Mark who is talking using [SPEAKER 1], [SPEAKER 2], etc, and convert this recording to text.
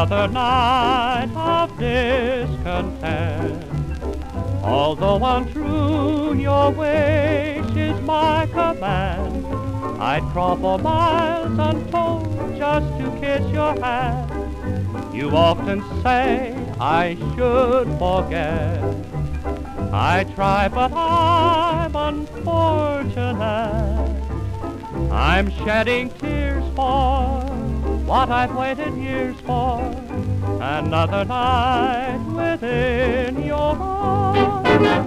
[SPEAKER 1] another night of discontent. Although untrue, your wish is my command. I'd crawl for miles untold just to kiss your hand. You often say I should forget. I try, but I'm unfortunate. I'm shedding tears for what I've waited years for. Another night within your arms.